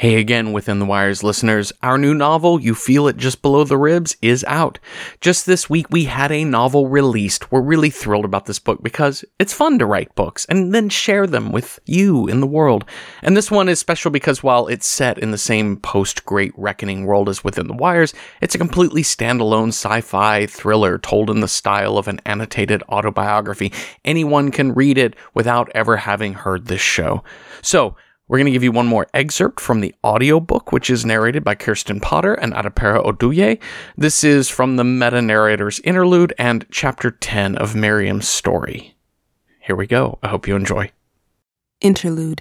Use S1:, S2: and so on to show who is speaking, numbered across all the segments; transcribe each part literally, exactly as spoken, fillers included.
S1: Hey again, Within the Wires listeners. Our new novel, You Feel It Just Below the Ribs, is out. Just this week, we had a novel released. We're really thrilled about this book because it's fun to write books and then share them with you in the world. And this one is special because while it's set in the same post-Great Reckoning world as Within the Wires, it's a completely standalone sci-fi thriller told in the style of an annotated autobiography. Anyone can read it without ever having heard this show. So, we're going to give you one more excerpt from the audiobook, which is narrated by Kirsten Potter and Adepera Oduye. This is from the meta-narrator's interlude and chapter ten of Miriam's story. Here we go. I hope you enjoy.
S2: Interlude.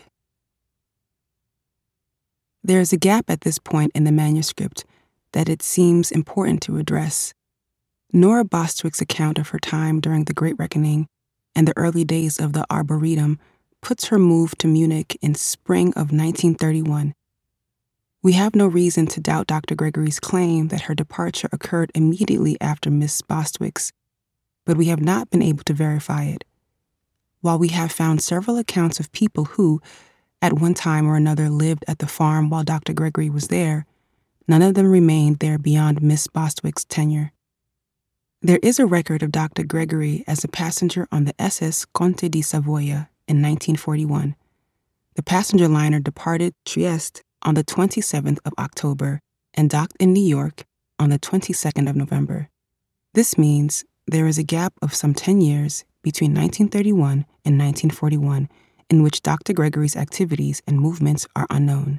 S2: There is a gap at this point in the manuscript that it seems important to address. Nora Bostwick's account of her time during the Great Reckoning and the early days of the Arboretum puts her move to Munich in spring of nineteen thirty-one. We have no reason to doubt Doctor Gregory's claim that her departure occurred immediately after Miss Bostwick's, but we have not been able to verify it. While we have found several accounts of people who, at one time or another, lived at the farm while Doctor Gregory was there, none of them remained there beyond Miss Bostwick's tenure. There is a record of Doctor Gregory as a passenger on the S S Conte di Savoia in nineteen forty-one. The passenger liner departed Trieste on the twenty-seventh of October and docked in New York on the twenty-second of November. This means there is a gap of some ten years between nineteen thirty-one and nineteen forty-one in which Doctor Gregory's activities and movements are unknown.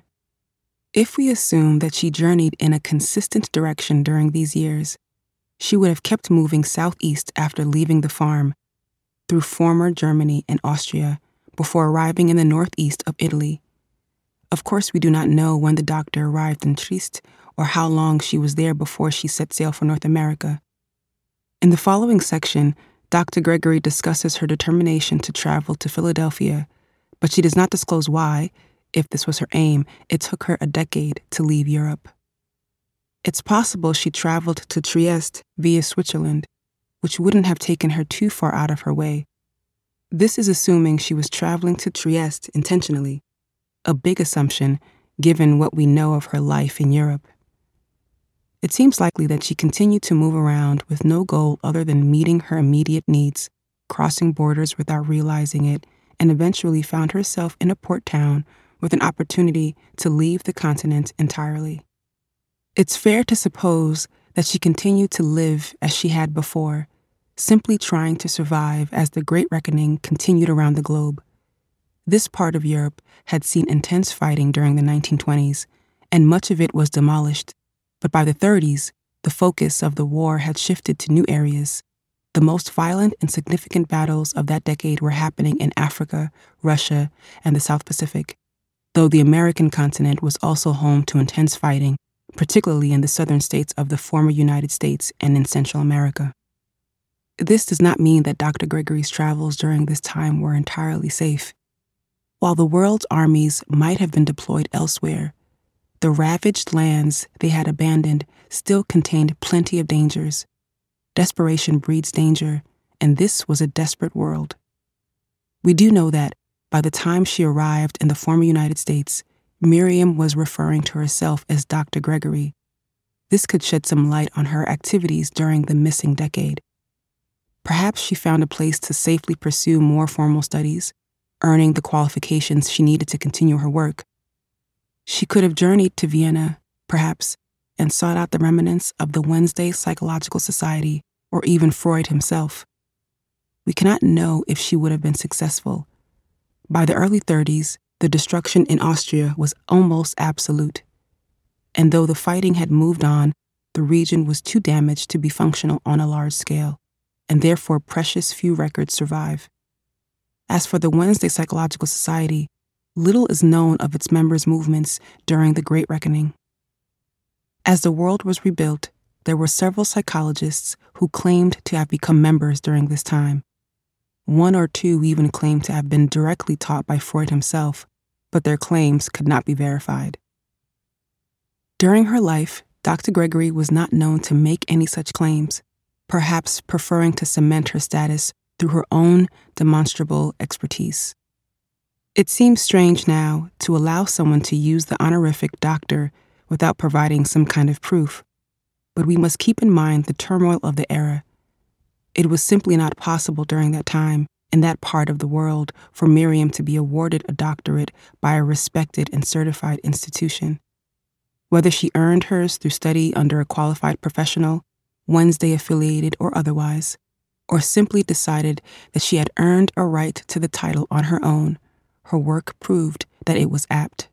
S2: If we assume that she journeyed in a consistent direction during these years, she would have kept moving southeast after leaving the farm, through former Germany and Austria, before arriving in the northeast of Italy. Of course, we do not know when the doctor arrived in Trieste or how long she was there before she set sail for North America. In the following section, Doctor Gregory discusses her determination to travel to Philadelphia, but she does not disclose why, if this was her aim, it took her a decade to leave Europe. It's possible she traveled to Trieste via Switzerland, which wouldn't have taken her too far out of her way. This is assuming she was traveling to Trieste intentionally, a big assumption given what we know of her life in Europe. It seems likely that she continued to move around with no goal other than meeting her immediate needs, crossing borders without realizing it, and eventually found herself in a port town with an opportunity to leave the continent entirely. It's fair to suppose that she continued to live as she had before, simply trying to survive as the Great Reckoning continued around the globe. This part of Europe had seen intense fighting during the nineteen twenties, and much of it was demolished, but by the thirties, the focus of the war had shifted to new areas. The most violent and significant battles of that decade were happening in Africa, Russia, and the South Pacific, though the American continent was also home to intense fighting, particularly in the southern states of the former United States and in Central America. This does not mean that Doctor Gregory's travels during this time were entirely safe. While the world's armies might have been deployed elsewhere, the ravaged lands they had abandoned still contained plenty of dangers. Desperation breeds danger, and this was a desperate world. We do know that, by the time she arrived in the former United States, Miriam was referring to herself as Doctor Gregory. This could shed some light on her activities during the missing decade. Perhaps she found a place to safely pursue more formal studies, earning the qualifications she needed to continue her work. She could have journeyed to Vienna, perhaps, and sought out the remnants of the Wednesday Psychological Society or even Freud himself. We cannot know if she would have been successful. By the early thirties, the destruction in Austria was almost absolute. And though the fighting had moved on, the region was too damaged to be functional on a large scale, and therefore precious few records survive. As for the Wednesday Psychological Society, little is known of its members' movements during the Great Reckoning. As the world was rebuilt, there were several psychologists who claimed to have become members during this time. One or two even claimed to have been directly taught by Freud himself, but their claims could not be verified. During her life, Doctor Gregory was not known to make any such claims, perhaps preferring to cement her status through her own demonstrable expertise. It seems strange now to allow someone to use the honorific doctor without providing some kind of proof, but we must keep in mind the turmoil of the era. It was simply not possible during that time, in that part of the world, for Miriam to be awarded a doctorate by a respected and certified institution. Whether she earned hers through study under a qualified professional, Wednesday affiliated or otherwise, or simply decided that she had earned a right to the title on her own, her work proved that it was apt.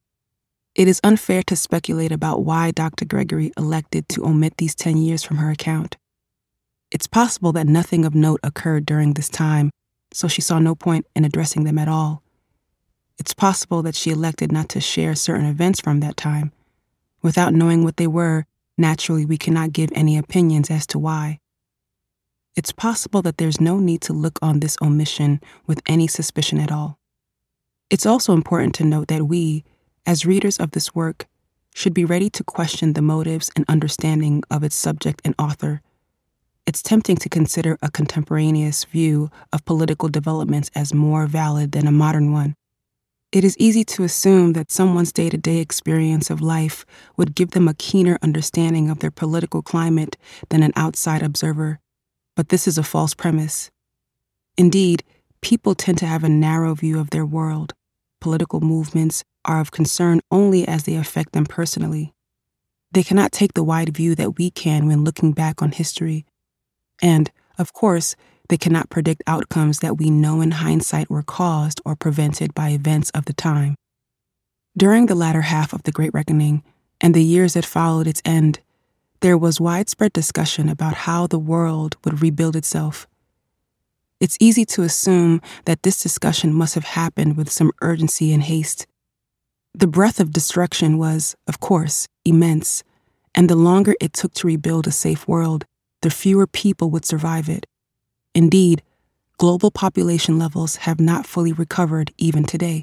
S2: It is unfair to speculate about why Doctor Gregory elected to omit these ten years from her account. It's possible that nothing of note occurred during this time, so she saw no point in addressing them at all. It's possible that she elected not to share certain events from that time. Without knowing what they were, naturally we cannot give any opinions as to why. It's possible that there's no need to look on this omission with any suspicion at all. It's also important to note that we, as readers of this work, should be ready to question the motives and understanding of its subject and author. It's tempting to consider a contemporaneous view of political developments as more valid than a modern one. It is easy to assume that someone's day-to-day experience of life would give them a keener understanding of their political climate than an outside observer, but this is a false premise. Indeed, people tend to have a narrow view of their world. Political movements are of concern only as they affect them personally. They cannot take the wide view that we can when looking back on history. And, of course, they cannot predict outcomes that we know in hindsight were caused or prevented by events of the time. During the latter half of the Great Reckoning and the years that followed its end, there was widespread discussion about how the world would rebuild itself. It's easy to assume that this discussion must have happened with some urgency and haste. The breadth of destruction was, of course, immense, and the longer it took to rebuild a safe world, the fewer people would survive it. Indeed, global population levels have not fully recovered even today.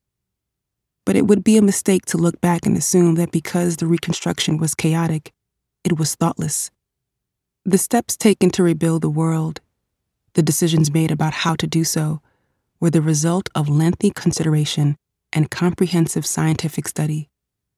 S2: But it would be a mistake to look back and assume that because the reconstruction was chaotic, it was thoughtless. The steps taken to rebuild the world, the decisions made about how to do so, were the result of lengthy consideration and comprehensive scientific study.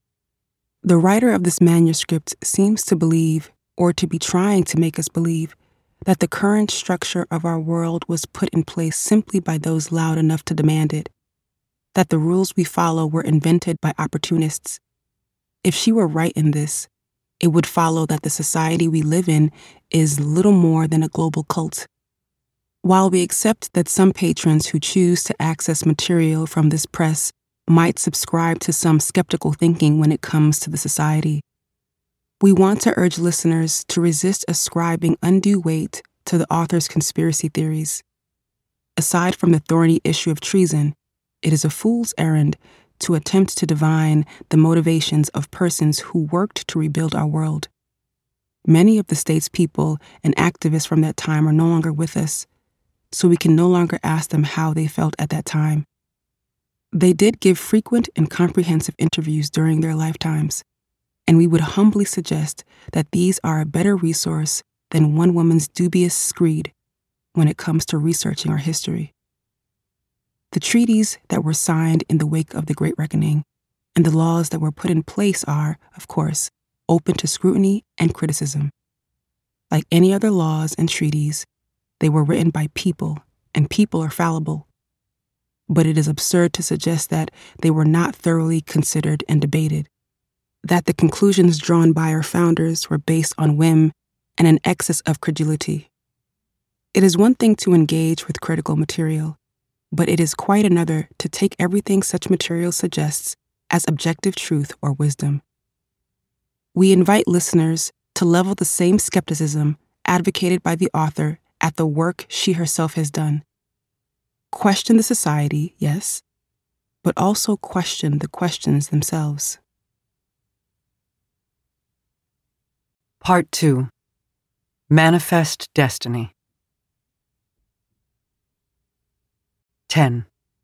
S2: The writer of this manuscript seems to believe, or to be trying to make us believe, that the current structure of our world was put in place simply by those loud enough to demand it, that the rules we follow were invented by opportunists. If she were right in this, it would follow that the society we live in is little more than a global cult. While we accept that some patrons who choose to access material from this press might subscribe to some skeptical thinking when it comes to the society, we want to urge listeners to resist ascribing undue weight to the author's conspiracy theories. Aside from the thorny issue of treason, it is a fool's errand to attempt to divine the motivations of persons who worked to rebuild our world. Many of the state's people and activists from that time are no longer with us, so we can no longer ask them how they felt at that time. They did give frequent and comprehensive interviews during their lifetimes, and we would humbly suggest that these are a better resource than one woman's dubious screed when it comes to researching our history. The treaties that were signed in the wake of the Great Reckoning and the laws that were put in place are, of course, open to scrutiny and criticism. Like any other laws and treaties, they were written by people, and people are fallible. But it is absurd to suggest that they were not thoroughly considered and debated, that the conclusions drawn by our founders were based on whim and an excess of credulity. It is one thing to engage with critical material, but it is quite another to take everything such material suggests as objective truth or wisdom. We invite listeners to level the same skepticism advocated by the author at the work she herself has done. Question the society, yes, but also question the questions themselves.
S3: Part two. Manifest Destiny. ten.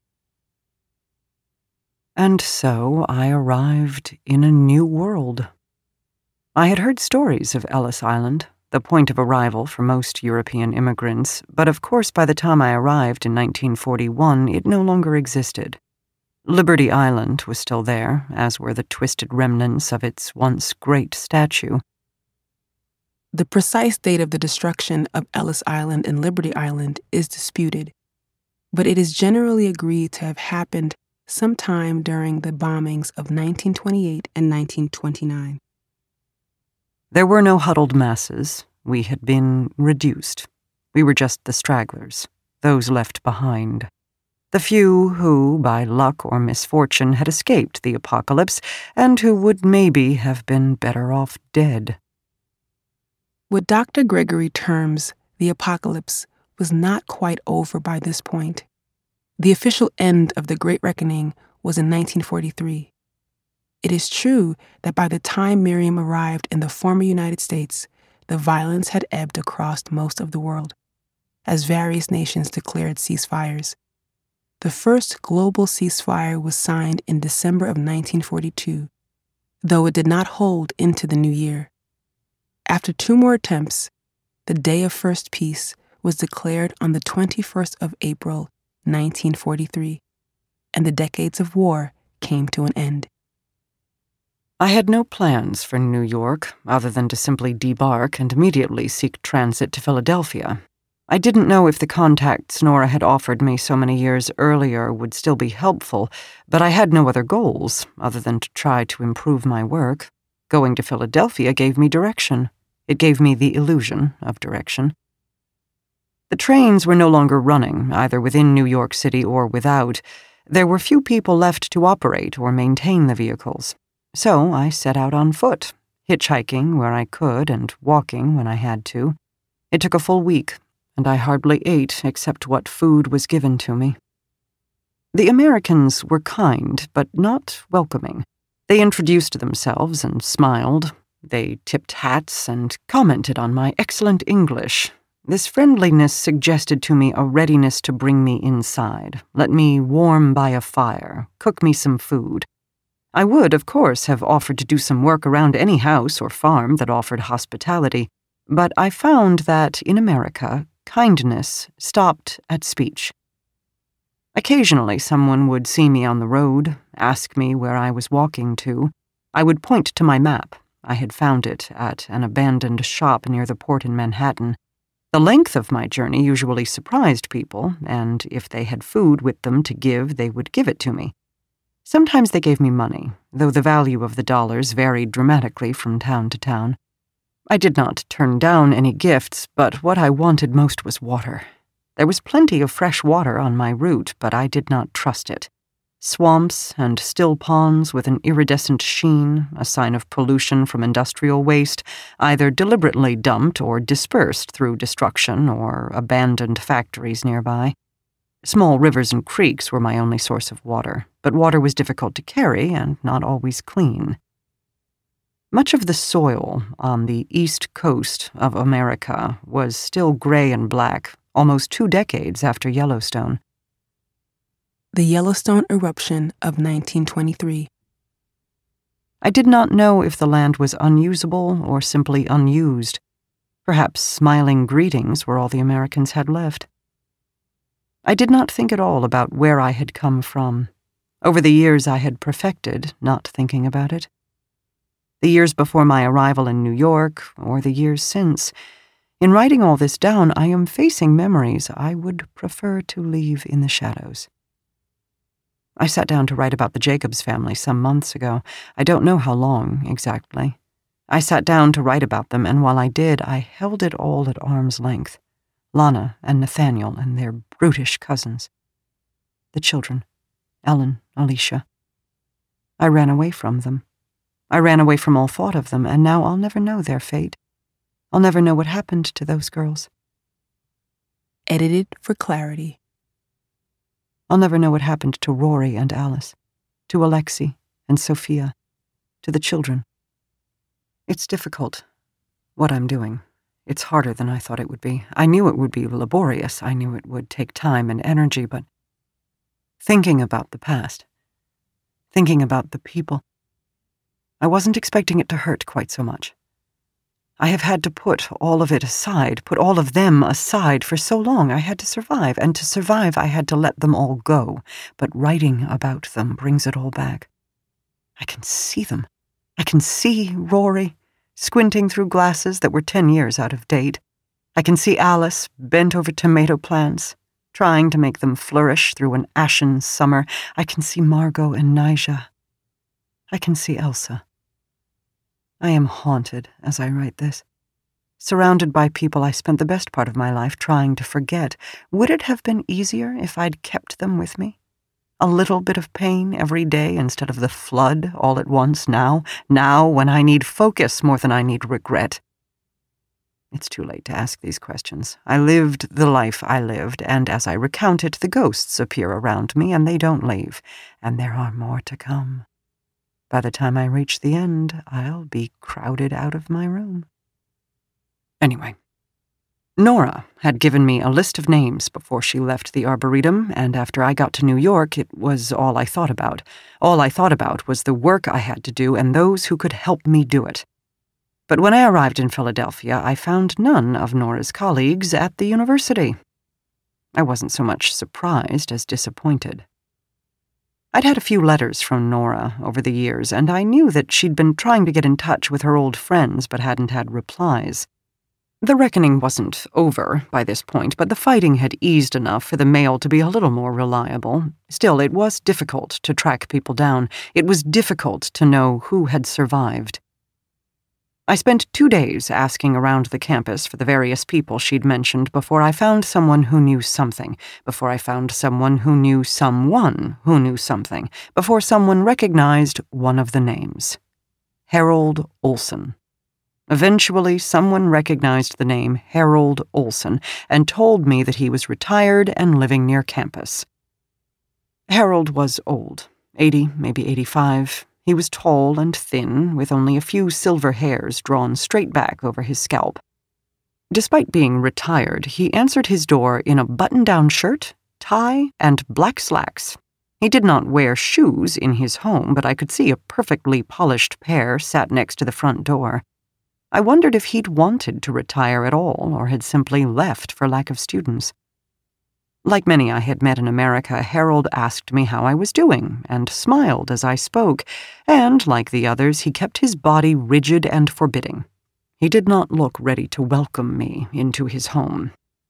S3: And so I arrived in a new world. I had heard stories of Ellis Island, the point of arrival for most European immigrants, but of course by the time I arrived in nineteen forty-one, it no longer existed. Liberty Island was still there, as were the twisted remnants of its once great statue.
S2: The precise date of the destruction of Ellis Island and Liberty Island is disputed, but it is generally agreed to have happened sometime during the bombings of nineteen twenty-eight and nineteen twenty-nine.
S3: There were no huddled masses. We had been reduced. We were just the stragglers, those left behind. The few who, by luck or misfortune, had escaped the apocalypse and who would maybe have been better off dead.
S2: What Doctor Gregory terms the apocalypse was not quite over by this point. The official end of the Great Reckoning was in nineteen forty-three. It is true that by the time Miriam arrived in the former United States, the violence had ebbed across most of the world, as various nations declared ceasefires. The first global ceasefire was signed in December of nineteen forty-two, though it did not hold into the new year. After two more attempts, the Day of First Peace was declared on the twenty-first of April, nineteen forty-three, and the decades of war came to an end.
S3: I had no plans for New York other than to simply debark and immediately seek transit to Philadelphia. I didn't know if the contacts Nora had offered me so many years earlier would still be helpful, but I had no other goals other than to try to improve my work. Going to Philadelphia gave me direction. It gave me the illusion of direction. The trains were no longer running, either within New York City or without. There were few people left to operate or maintain the vehicles. So I set out on foot, hitchhiking where I could and walking when I had to. It took a full week, and I hardly ate except what food was given to me. The Americans were kind, but not welcoming. They introduced themselves and smiled. They tipped hats and commented on my excellent English. This friendliness suggested to me a readiness to bring me inside, let me warm by a fire, cook me some food. I would, of course, have offered to do some work around any house or farm that offered hospitality, but I found that, in America, kindness stopped at speech. Occasionally someone would see me on the road, ask me where I was walking to. I would point to my map. I had found it at an abandoned shop near the port in Manhattan. The length of my journey usually surprised people, and if they had food with them to give, they would give it to me. Sometimes they gave me money, though the value of the dollars varied dramatically from town to town. I did not turn down any gifts, but what I wanted most was water. There was plenty of fresh water on my route, but I did not trust it. Swamps and still ponds with an iridescent sheen, a sign of pollution from industrial waste, either deliberately dumped or dispersed through destruction or abandoned factories nearby. Small rivers and creeks were my only source of water, but water was difficult to carry and not always clean. Much of the soil on the east coast of America was still gray and black, almost two decades after Yellowstone.
S2: The Yellowstone eruption of nineteen twenty-three.
S3: I did not know if the land was unusable or simply unused. Perhaps smiling greetings were all the Americans had left. I did not think at all about where I had come from. Over the years I had perfected not thinking about it. The years before my arrival in New York, or the years since. In writing all this down, I am facing memories I would prefer to leave in the shadows. I sat down to write about the Jacobs family some months ago. I don't know how long, exactly. I sat down to write about them, and while I did, I held it all at arm's length. Lana and Nathaniel and their brutish cousins. The children, Ellen, Alicia. I ran away from them. I ran away from all thought of them, and now I'll never know their fate. I'll never know what happened to those girls.
S2: Edited for clarity.
S3: I'll never know what happened to Rory and Alice, to Alexi and Sophia, to the children. It's difficult, what I'm doing. It's harder than I thought it would be. I knew it would be laborious. I knew it would take time and energy, but thinking about the past, thinking about the people, I wasn't expecting it to hurt quite so much. I have had to put all of it aside, put all of them aside for so long. I had to survive, and to survive I had to let them all go. But writing about them brings it all back. I can see them. I can see Rory, squinting through glasses that were ten years out of date. I can see Alice, bent over tomato plants, trying to make them flourish through an ashen summer. I can see Margot and Nyjah. I can see Elsa. I am haunted as I write this. Surrounded by people I spent the best part of my life trying to forget. Would it have been easier if I'd kept them with me? A little bit of pain every day instead of the flood all at once now, now when I need focus more than I need regret. It's too late to ask these questions. I lived the life I lived, and as I recount it, the ghosts appear around me, and they don't leave, and there are more to come. By the time I reach the end, I'll be crowded out of my room. Anyway, Nora had given me a list of names before she left the Arboretum, and after I got to New York, it was all I thought about. All I thought about was the work I had to do and those who could help me do it. But when I arrived in Philadelphia, I found none of Nora's colleagues at the university. I wasn't so much surprised as disappointed. I'd had a few letters from Nora over the years, and I knew that she'd been trying to get in touch with her old friends but hadn't had replies. The reckoning wasn't over by this point, but the fighting had eased enough for the mail to be a little more reliable. Still, it was difficult to track people down. It was difficult to know who had survived. I spent two days asking around the campus for the various people she'd mentioned before I found someone who knew something, before I found someone who knew someone who knew something, before someone recognized one of the names. Harold Olson. Eventually, someone recognized the name Harold Olson and told me that he was retired and living near campus. Harold was old, eighty, maybe eighty-five. He was tall and thin, with only a few silver hairs drawn straight back over his scalp. Despite being retired, he answered his door in a button-down shirt, tie, and black slacks. He did not wear shoes in his home, but I could see a perfectly polished pair sat next to the front door. I wondered if he'd wanted to retire at all, or had simply left for lack of students. Like many I had met in America, Harold asked me how I was doing, and smiled as I spoke, and, like the others, he kept his body rigid and forbidding. He did not look ready to welcome me into his home.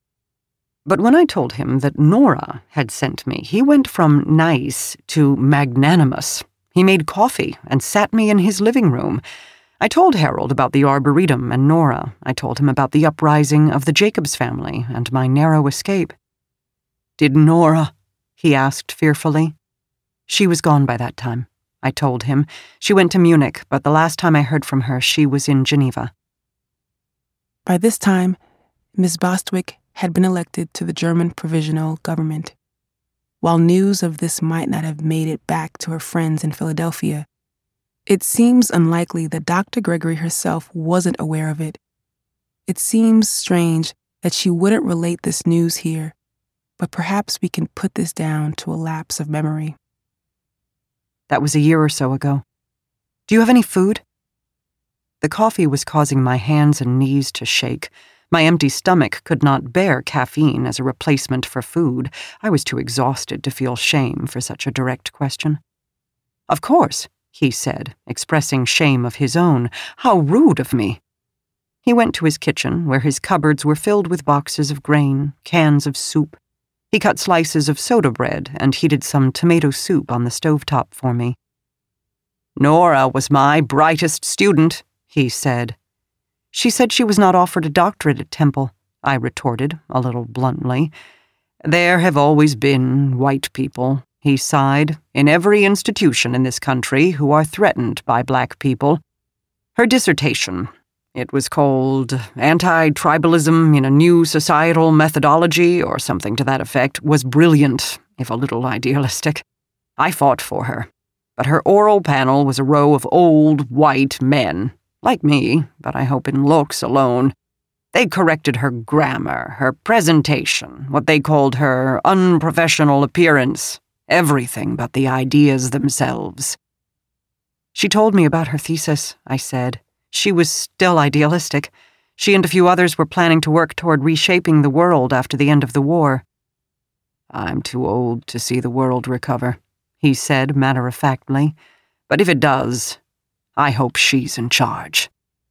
S3: But when I told him that Nora had sent me, he went from nice to magnanimous. He made coffee and sat me in his living room. I told Harold about the Arboretum and Nora. I told him about the uprising of the Jacobs family and my narrow escape. "Did Nora?" he asked fearfully. She was gone by that time, I told him. She went to Munich, but the last time I heard from her, she was in Geneva.
S2: By this time, Miss Bostwick had been elected to the German provisional government. While news of this might not have made it back to her friends in Philadelphia, it seems unlikely that Doctor Gregory herself wasn't aware of it. It seems strange that she wouldn't relate this news here, but perhaps we can put this down to a lapse of memory.
S3: That was a year or so ago. Do you have any food? The coffee was causing my hands and knees to shake. My empty stomach could not bear caffeine as a replacement for food. I was too exhausted to feel shame for such a direct question. "Of course," he said, expressing shame of his own. "How rude of me." He went to his kitchen, where his cupboards were filled with boxes of grain, cans of soup. He cut slices of soda bread and heated some tomato soup on the stovetop for me. "Nora was my brightest student," he said. "She said she was not offered a doctorate at Temple," I retorted, a little bluntly. "There have always been white people," he sighed, "in every institution in this country who are threatened by black people. Her dissertation, it was called Anti-Tribalism in a New Societal Methodology, or something to that effect, was brilliant, if a little idealistic. I fought for her, but her oral panel was a row of old, white men, like me, but I hope in looks alone. They corrected her grammar, her presentation, what they called her unprofessional appearance, everything but the ideas themselves." "She told me about her thesis," I said. She was still idealistic. She and a few others were planning to work toward reshaping the world after the end of the war. "I'm too old to see the world recover," he said matter-of-factly. "But if it does, I hope she's in charge."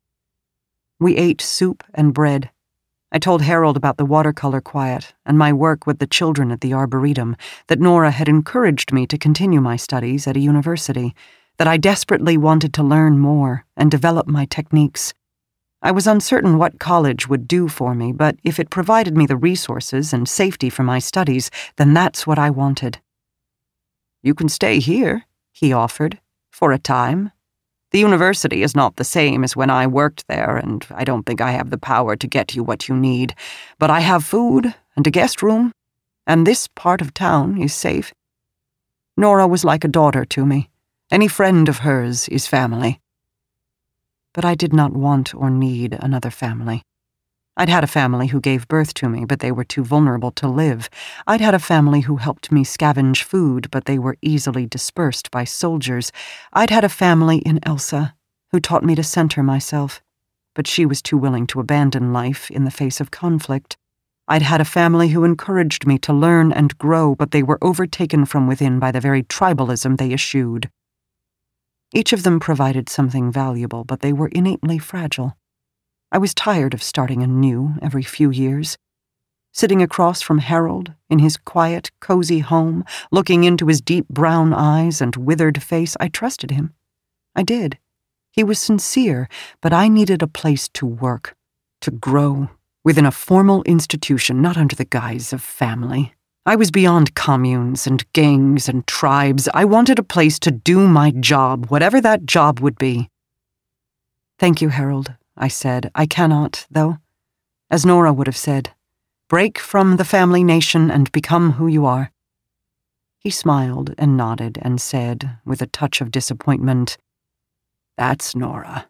S3: We ate soup and bread. I told Harold about the watercolor quiet and my work with the children at the Arboretum, that Nora had encouraged me to continue my studies at a university, that I desperately wanted to learn more and develop my techniques. I was uncertain what college would do for me, but if it provided me the resources and safety for my studies, then that's what I wanted. "You can stay here," he offered, "for a time. The university is not the same as when I worked there, and I don't think I have the power to get you what you need. But I have food and a guest room, and this part of town is safe." Nora was like a daughter to me. Any friend of hers is family. But I did not want or need another family. I'd had a family who gave birth to me, but they were too vulnerable to live. I'd had a family who helped me scavenge food, but they were easily dispersed by soldiers. I'd had a family in Elsa, who taught me to center myself, but she was too willing to abandon life in the face of conflict. I'd had a family who encouraged me to learn and grow, but they were overtaken from within by the very tribalism they eschewed. Each of them provided something valuable, but they were innately fragile. I was tired of starting anew every few years. Sitting across from Harold, in his quiet, cozy home, looking into his deep brown eyes and withered face, I trusted him. I did. He was sincere, but I needed a place to work, to grow, within a formal institution, not under the guise of family. I was beyond communes and gangs and tribes. I wanted a place to do my job, whatever that job would be. "Thank you, Harold," I said. "I cannot, though. As Nora would have said, break from the family nation and become who you are." He smiled and nodded and said, with a touch of disappointment, "That's Nora."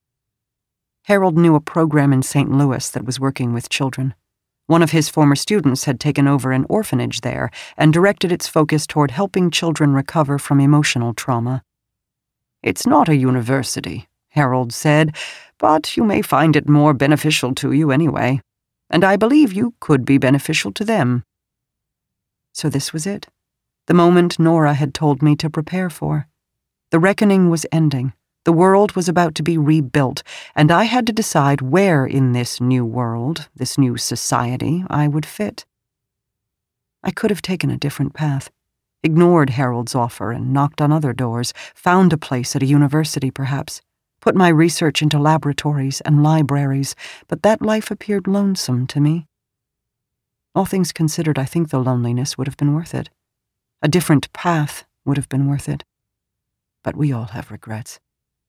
S3: Harold knew a program in Saint Louis that was working with children. One of his former students had taken over an orphanage there and directed its focus toward helping children recover from emotional trauma. "It's not a university," Harold said, "but you may find it more beneficial to you anyway, and I believe you could be beneficial to them." So this was it, the moment Nora had told me to prepare for. The reckoning was ending. The world was about to be rebuilt, and I had to decide where in this new world, this new society, I would fit. I could have taken a different path, ignored Harold's offer and knocked on other doors, found a place at a university perhaps, put my research into laboratories and libraries, but that life appeared lonesome to me. All things considered, I think the loneliness would have been worth it. A different path would have been worth it. But we all have regrets.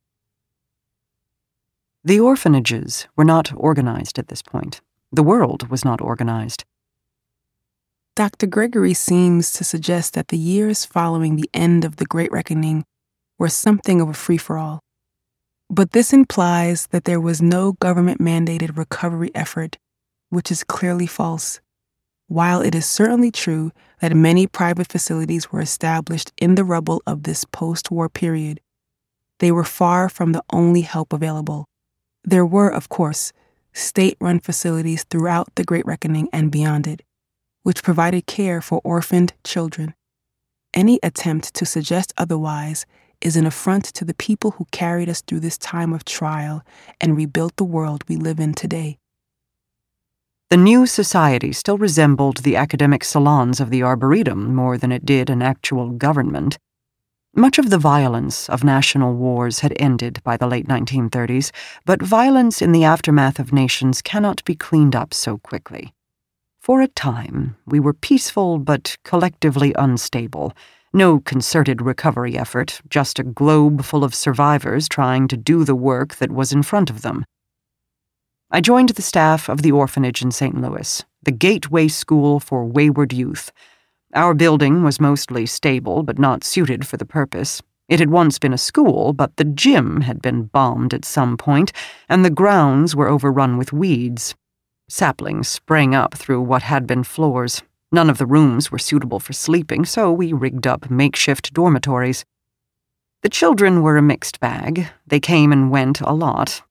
S3: The orphanages were not organized at this point. The world was not organized.
S2: Doctor Gregory seems to suggest that the years following the end of the Great Reckoning were something of a free-for-all. But this implies that there was no government-mandated recovery effort, which is clearly false. While it is certainly true that many private facilities were established in the rubble of this post-war period, they were far from the only help available. There were, of course, state-run facilities throughout the Great Reckoning and beyond it, which provided care for orphaned children. Any attempt to suggest otherwise is an affront to the people who carried us through this time of trial and rebuilt the world we live in today.
S3: The new society still resembled the academic salons of the Arboretum more than it did an actual government. Much of the violence of national wars had ended by the late nineteen thirties, but violence in the aftermath of nations cannot be cleaned up so quickly. For a time, we were peaceful but collectively unstable. No concerted recovery effort, just a globe full of survivors trying to do the work that was in front of them. I joined the staff of the orphanage in Saint Louis, the Gateway School for Wayward Youth. Our building was mostly stable but not suited for the purpose. It had once been a school, but the gym had been bombed at some point, and the grounds were overrun with weeds. Saplings sprang up through what had been floors. None of the rooms were suitable for sleeping, so we rigged up makeshift dormitories. The children were a mixed bag. They came and went a lot.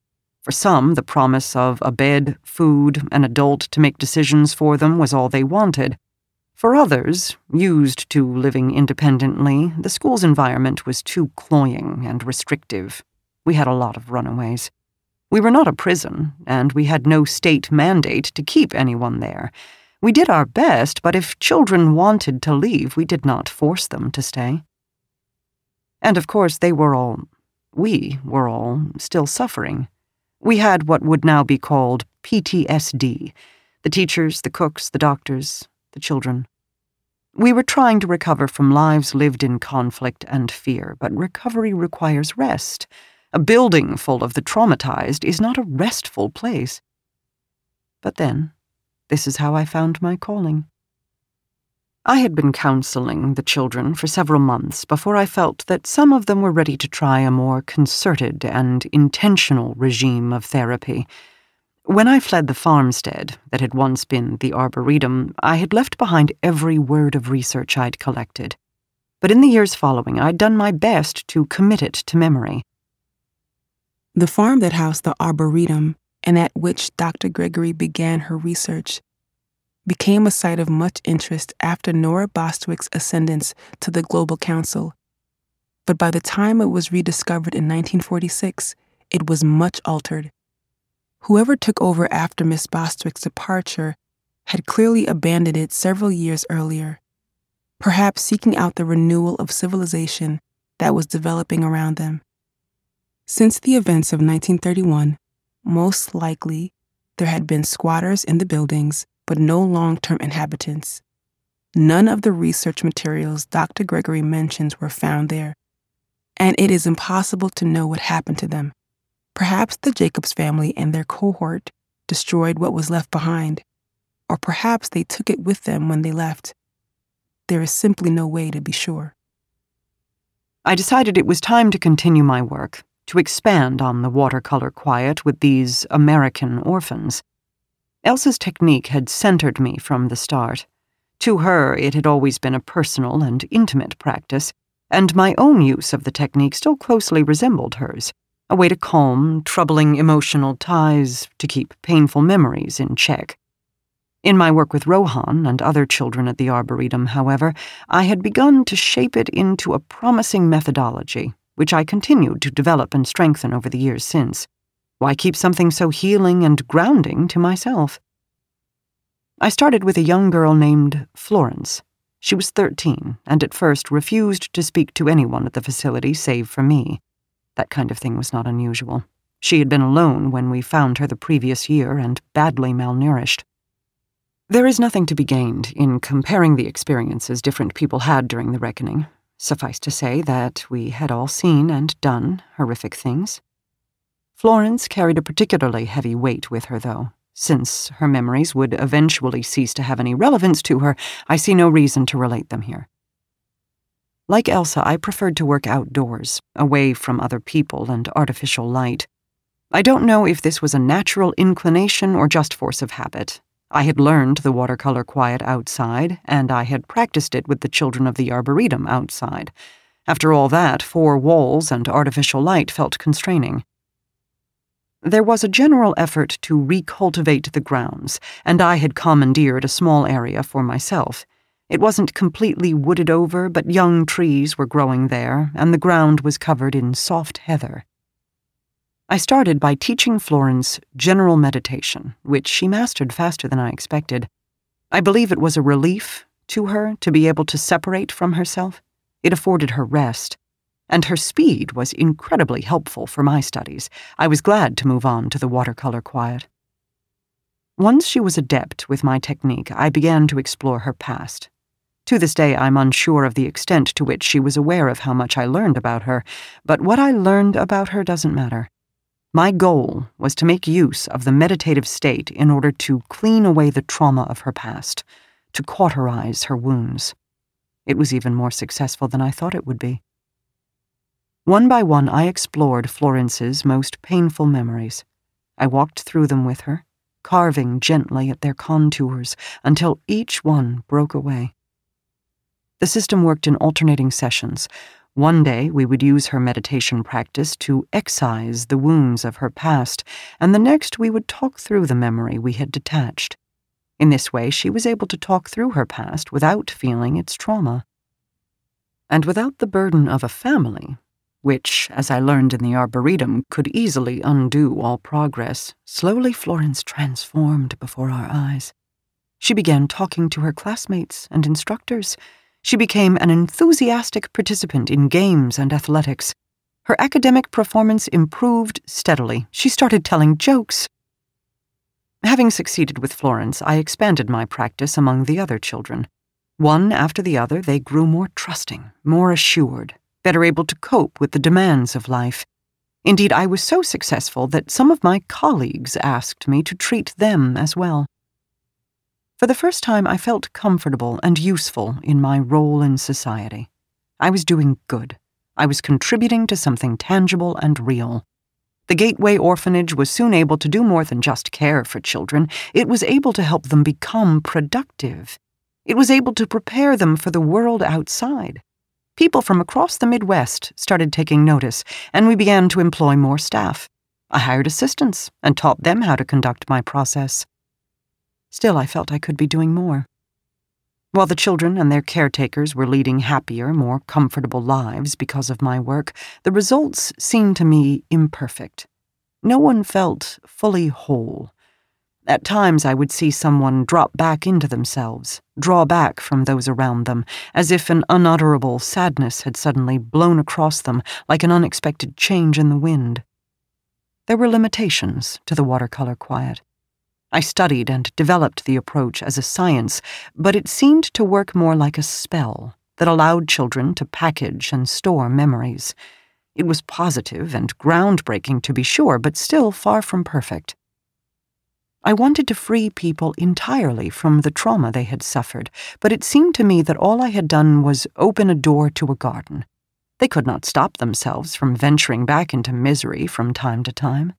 S3: For some, the promise of a bed, food, an adult to make decisions for them was all they wanted. For others, used to living independently, the school's environment was too cloying and restrictive. We had a lot of runaways. We were not a prison, and we had no state mandate to keep anyone there. We did our best, but if children wanted to leave, we did not force them to stay. And of course, they were all, we were all, still suffering. We had what would now be called P T S D, the teachers, the cooks, the doctors, the children. We were trying to recover from lives lived in conflict and fear, but recovery requires rest. A building full of the traumatized is not a restful place. But then, this is how I found my calling. I had been counseling the children for several months before I felt that some of them were ready to try a more concerted and intentional regime of therapy. When I fled the farmstead that had once been the Arboretum, I had left behind every word of research I'd collected. But in the years following, I'd done my best to commit it to memory.
S2: The farm that housed the Arboretum, and at which Doctor Gregory began her research, became a site of much interest after Nora Bostwick's ascendance to the Global Council. But by the time it was rediscovered in nineteen forty-six, it was much altered. Whoever took over after Miss Bostwick's departure had clearly abandoned it several years earlier, perhaps seeking out the renewal of civilization that was developing around them. Since the events of nineteen thirty-one, most likely there had been squatters in the buildings, but no long-term inhabitants. None of the research materials Doctor Gregory mentions were found there, and it is impossible to know what happened to them. Perhaps the Jacobs family and their cohort destroyed what was left behind, or perhaps they took it with them when they left. There is simply no way to be sure.
S3: I decided it was time to continue my work, to expand on the watercolor quiet with these American orphans. Elsa's technique had centered me from the start. To her, it had always been a personal and intimate practice, and my own use of the technique still closely resembled hers, a way to calm troubling emotional ties, to keep painful memories in check. In my work with Rohan and other children at the Arboretum, however, I had begun to shape it into a promising methodology, which I continued to develop and strengthen over the years since. Why keep something so healing and grounding to myself? I started with a young girl named Florence. She was thirteen, and at first refused to speak to anyone at the facility save for me. That kind of thing was not unusual. She had been alone when we found her the previous year and badly malnourished. There is nothing to be gained in comparing the experiences different people had during the reckoning. Suffice to say that we had all seen and done horrific things. Florence carried a particularly heavy weight with her, though. Since her memories would eventually cease to have any relevance to her, I see no reason to relate them here. Like Elsa, I preferred to work outdoors, away from other people and artificial light. I don't know if this was a natural inclination or just force of habit. I had learned the watercolor quiet outside, and I had practiced it with the children of the Arboretum outside. After all that, four walls and artificial light felt constraining. There was a general effort to recultivate the grounds, and I had commandeered a small area for myself. It wasn't completely wooded over, but young trees were growing there, and the ground was covered in soft heather. I started by teaching Florence general meditation, which she mastered faster than I expected. I believe it was a relief to her to be able to separate from herself. It afforded her rest. And her speed was incredibly helpful for my studies. I was glad to move on to the watercolor quiet. Once she was adept with my technique, I began to explore her past. To this day, I'm unsure of the extent to which she was aware of how much I learned about her, but what I learned about her doesn't matter. My goal was to make use of the meditative state in order to clean away the trauma of her past, to cauterize her wounds. It was even more successful than I thought it would be. One by one, I explored Florence's most painful memories. I walked through them with her, carving gently at their contours until each one broke away. The system worked in alternating sessions. One day we would use her meditation practice to excise the wounds of her past, and the next we would talk through the memory we had detached. In this way, she was able to talk through her past without feeling its trauma. And without the burden of a family, which, as I learned in the Arboretum, could easily undo all progress, slowly Florence transformed before our eyes. She began talking to her classmates and instructors. She became an enthusiastic participant in games and athletics. Her academic performance improved steadily. She started telling jokes. Having succeeded with Florence, I expanded my practice among the other children. One after the other, they grew more trusting, more assured, better able to cope with the demands of life. Indeed, I was so successful that some of my colleagues asked me to treat them as well. For the first time, I felt comfortable and useful in my role in society. I was doing good. I was contributing to something tangible and real. The Gateway Orphanage was soon able to do more than just care for children. It was able to help them become productive. It was able to prepare them for the world outside. People from across the Midwest started taking notice, and we began to employ more staff. I hired assistants and taught them how to conduct my process. Still, I felt I could be doing more. While the children and their caretakers were leading happier, more comfortable lives because of my work, the results seemed to me imperfect. No one felt fully whole. At times I would see someone drop back into themselves, draw back from those around them, as if an unutterable sadness had suddenly blown across them like an unexpected change in the wind. There were limitations to the watercolor quiet. I studied and developed the approach as a science, but it seemed to work more like a spell that allowed children to package and store memories. It was positive and groundbreaking, to be sure, but still far from perfect. I wanted to free people entirely from the trauma they had suffered, but it seemed to me that all I had done was open a door to a garden. They could not stop themselves from venturing back into misery from time to time.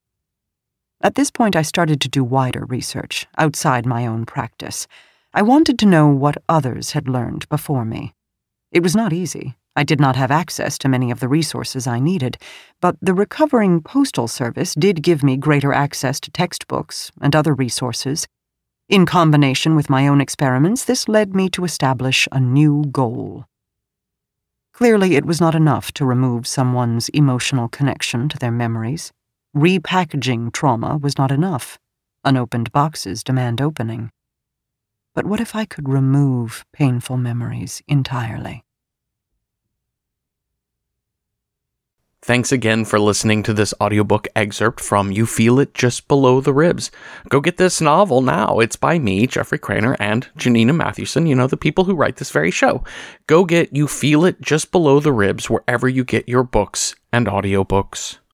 S3: At this point, I started to do wider research, outside my own practice. I wanted to know what others had learned before me. It was not easy. I did not have access to many of the resources I needed, but the recovering Postal Service did give me greater access to textbooks and other resources. In combination with my own experiments, this led me to establish a new goal. Clearly, it was not enough to remove someone's emotional connection to their memories. Repackaging trauma was not enough. Unopened boxes demand opening. But what if I could remove painful memories entirely?
S1: Thanks again for listening to this audiobook excerpt from You Feel It Just Below the Ribs. Go get this novel now. It's by me, Jeffrey Craner, and Janina Mathewson, you know, the people who write this very show. Go get You Feel It Just Below the Ribs wherever you get your books and audiobooks.